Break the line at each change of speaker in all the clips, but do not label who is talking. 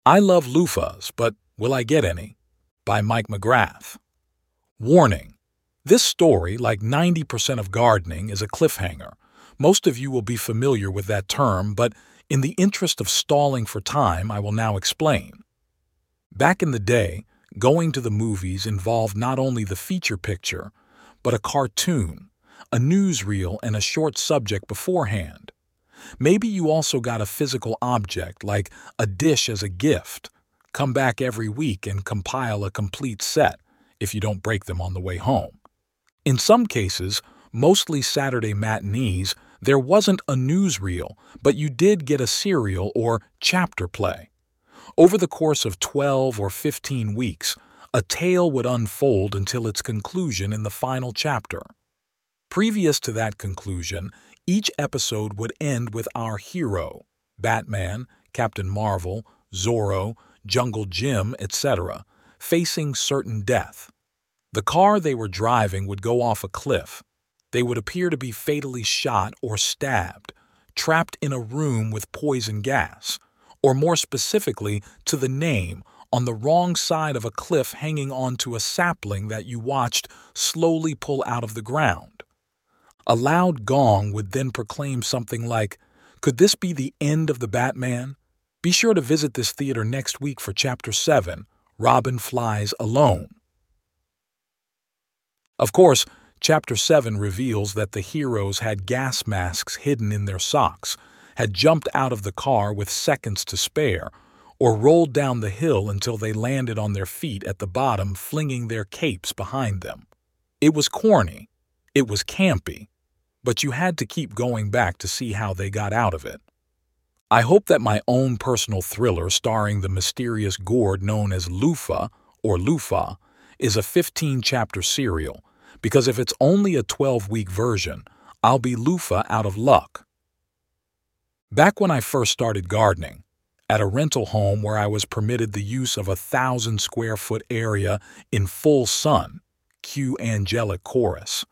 I love loofahs, but will I get any? By Mike McGrath. Warning: this story, like 90% of gardening, is a cliffhanger. Most of you will be familiar with that term, but in the interest of stalling for time, I will now explain. Back in the day, going to the movies involved not only the feature picture, but a cartoon, a newsreel, and a short subject beforehand. Maybe you also got a physical object, like a dish as a gift. Come back every week and compile a complete set, if you don't break them on the way home. In some cases, mostly Saturday matinees, there wasn't a newsreel, but you did get a serial or chapter play. Over the course of 12 or 15 weeks, a tale would unfold until its conclusion in the final chapter. Previous to that conclusion, each episode would end with our hero, Batman, Captain Marvel, Zorro, Jungle Jim, etc., facing certain death. The car they were driving would go off a cliff. They would appear to be fatally shot or stabbed, trapped in a room with poison gas, or more specifically to the name, on the wrong side of a cliff hanging onto a sapling that you watched slowly pull out of the ground. A loud gong would then proclaim something like, "Could this be the end of the Batman? Be sure to visit this theater next week for Chapter 7, Robin Flies Alone." Of course, Chapter 7 reveals that the heroes had gas masks hidden in their socks, had jumped out of the car with seconds to spare, or rolled down the hill until they landed on their feet at the bottom, flinging their capes behind them. It was corny. It was campy. But you had to keep going back to see how they got out of it. I hope that my own personal thriller starring the mysterious gourd known as Loofah, or Loofah, is a 15-chapter serial, because if it's only a 12-week version, I'll be Loofah out of luck. Back when I first started gardening, at a rental home where I was permitted the use of a 1,000-square-foot area in full sun, cue angelic chorus,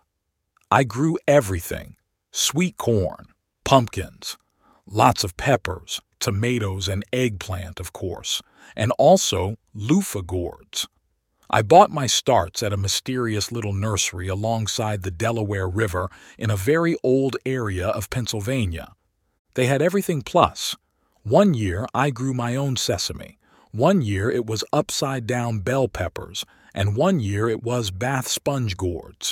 I grew everything: sweet corn, pumpkins, lots of peppers, tomatoes, and eggplant, of course, and also loofah gourds. I bought my starts at a mysterious little nursery alongside the Delaware River in a very old area of Pennsylvania. They had everything plus. One year I grew my own sesame, one year it was upside-down bell peppers, and one year it was bath sponge gourds.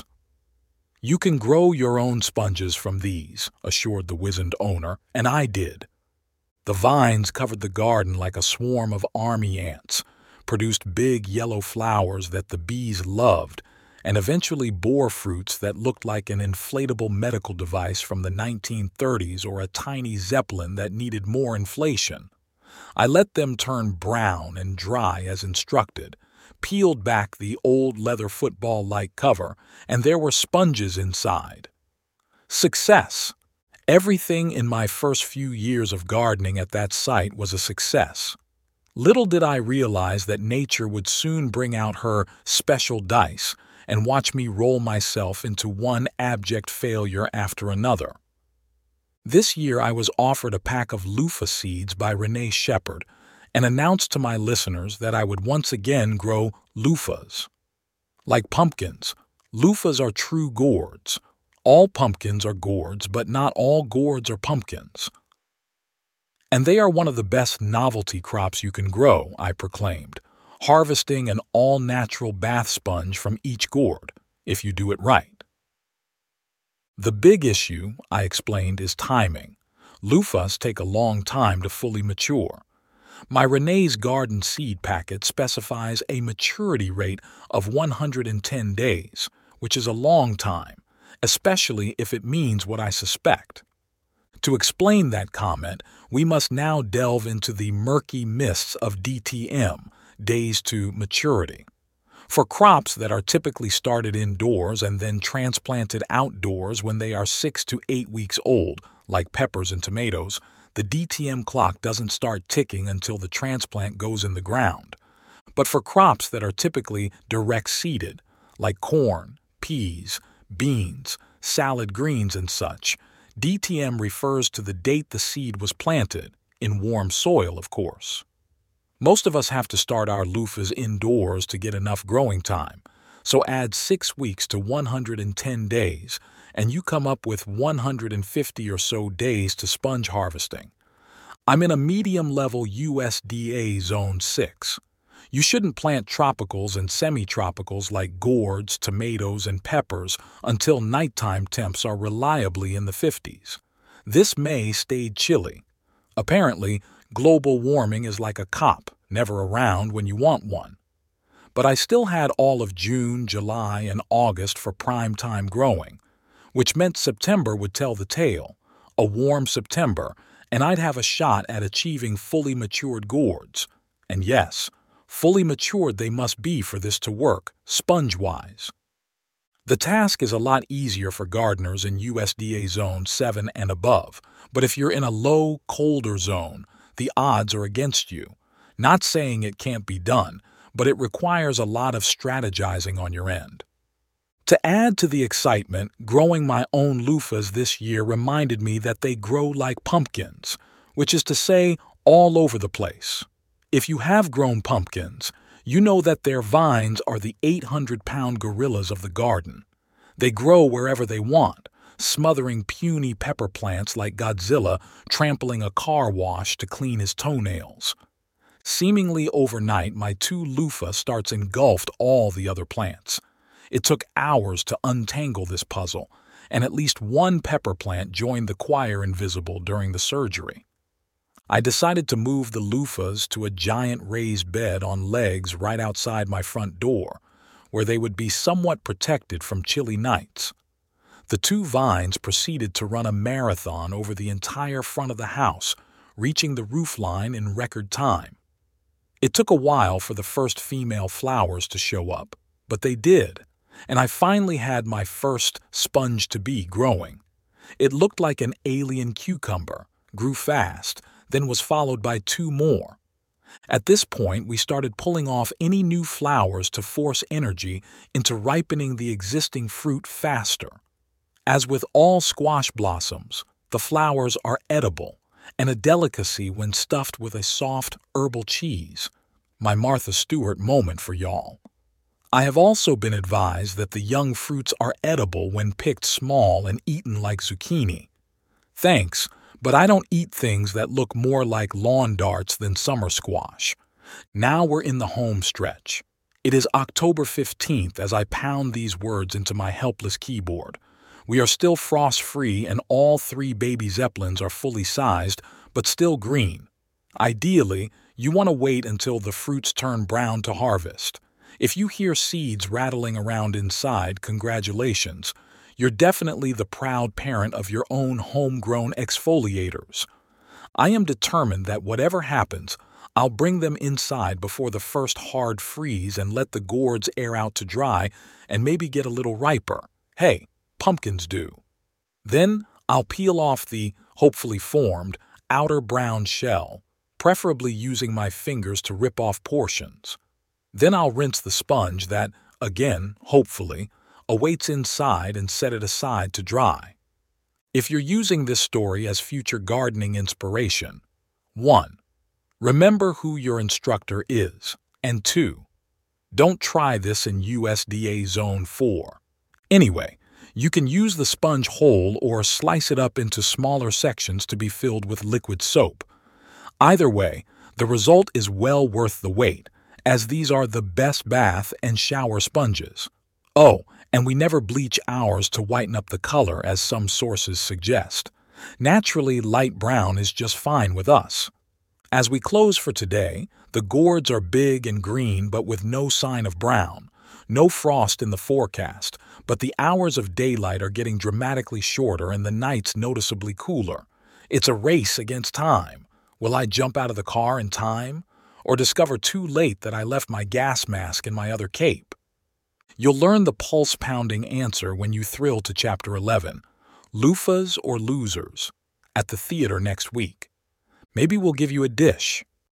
"You can grow your own sponges from these," assured the wizened owner, and I did. The vines covered the garden like a swarm of army ants, produced big yellow flowers that the bees loved, and eventually bore fruits that looked like an inflatable medical device from the 1930s or a tiny zeppelin that needed more inflation. I let them turn brown and dry as instructed, peeled back the old leather football-like cover, and there were sponges inside. Success! Everything in my first few years of gardening at that site was a success. Little did I realize that nature would soon bring out her special dice and watch me roll myself into one abject failure after another. This year I was offered a pack of loofah seeds by Renee Shepard and announced to my listeners that I would once again grow loofahs. Like pumpkins, loofahs are true gourds. All pumpkins are gourds, but not all gourds are pumpkins. And they are one of the best novelty crops you can grow, I proclaimed, harvesting an all-natural bath sponge from each gourd, if you do it right. The big issue, I explained, is timing. Loofahs take a long time to fully mature. My Renee's Garden seed packet specifies a maturity rate of 110 days, which is a long time, especially if it means what I suspect. To explain that comment, we must now delve into the murky mists of DTM, days to maturity. For crops that are typically started indoors and then transplanted outdoors when they are 6 to 8 weeks old, like peppers and tomatoes, the DTM clock doesn't start ticking until the transplant goes in the ground. But for crops that are typically direct seeded, like corn, peas, beans, salad greens, and such, DTM refers to the date the seed was planted, in warm soil, of course. Most of us have to start our loofahs indoors to get enough growing time, so add 6 weeks to 110 days, and you come up with 150 or so days to sponge harvesting. I'm in a medium-level USDA Zone 6. You shouldn't plant tropicals and semi-tropicals like gourds, tomatoes, and peppers until nighttime temps are reliably in the 50s. This May stayed chilly. Apparently, global warming is like a cop, never around when you want one. But I still had all of June, July, and August for prime time growing, which meant September would tell the tale, a warm September, and I'd have a shot at achieving fully matured gourds. And yes, fully matured they must be for this to work, sponge-wise. The task is a lot easier for gardeners in USDA Zone 7 and above, but if you're in a low, colder zone, the odds are against you. Not saying it can't be done, but it requires a lot of strategizing on your end. To add to the excitement, growing my own loofahs this year reminded me that they grow like pumpkins, which is to say, all over the place. If you have grown pumpkins, you know that their vines are the 800-pound gorillas of the garden. They grow wherever they want, smothering puny pepper plants like Godzilla trampling a car wash to clean his toenails. Seemingly overnight, my 2 loofah starts engulfed all the other plants. It took hours to untangle this puzzle, and at least one pepper plant joined the choir invisible during the surgery. I decided to move the loofahs to a giant raised bed on legs right outside my front door, where they would be somewhat protected from chilly nights. The 2 vines proceeded to run a marathon over the entire front of the house, reaching the roofline in record time. It took a while for the first female flowers to show up, but they did, and I finally had my first sponge-to-be growing. It looked like an alien cucumber, grew fast, then was followed by 2 more. At this point, we started pulling off any new flowers to force energy into ripening the existing fruit faster. As with all squash blossoms, the flowers are edible, and a delicacy when stuffed with a soft herbal cheese. My Martha Stewart moment for y'all. I have also been advised that the young fruits are edible when picked small and eaten like zucchini. Thanks, but I don't eat things that look more like lawn darts than summer squash. Now we're in the home stretch. It is October 15th as I pound these words into my helpless keyboard. We are still frost-free and all 3 baby zeppelins are fully sized, but still green. Ideally, you want to wait until the fruits turn brown to harvest. If you hear seeds rattling around inside, congratulations. You're definitely the proud parent of your own homegrown exfoliators. I am determined that whatever happens, I'll bring them inside before the first hard freeze and let the gourds air out to dry and maybe get a little riper. Hey, pumpkins do. Then I'll peel off the, hopefully formed, outer brown shell, preferably using my fingers to rip off portions. Then I'll rinse the sponge that, again, hopefully, awaits inside and set it aside to dry. If you're using this story as future gardening inspiration, 1. Remember who your instructor is, and 2. Don't try this in USDA Zone 4. Anyway, you can use the sponge whole or slice it up into smaller sections to be filled with liquid soap. Either way, the result is well worth the wait, as these are the best bath and shower sponges. Oh, and we never bleach ours to whiten up the color as some sources suggest. Naturally, light brown is just fine with us. As we close for today, the gourds are big and green but with no sign of brown. No frost in the forecast, but the hours of daylight are getting dramatically shorter and the nights noticeably cooler. It's a race against time. Will I jump out of the car in time? Or discover too late that I left my gas mask in my other cape? You'll learn the pulse-pounding answer when you thrill to Chapter 11, Loofahs or Losers, at the theater next week. Maybe we'll give you a dish.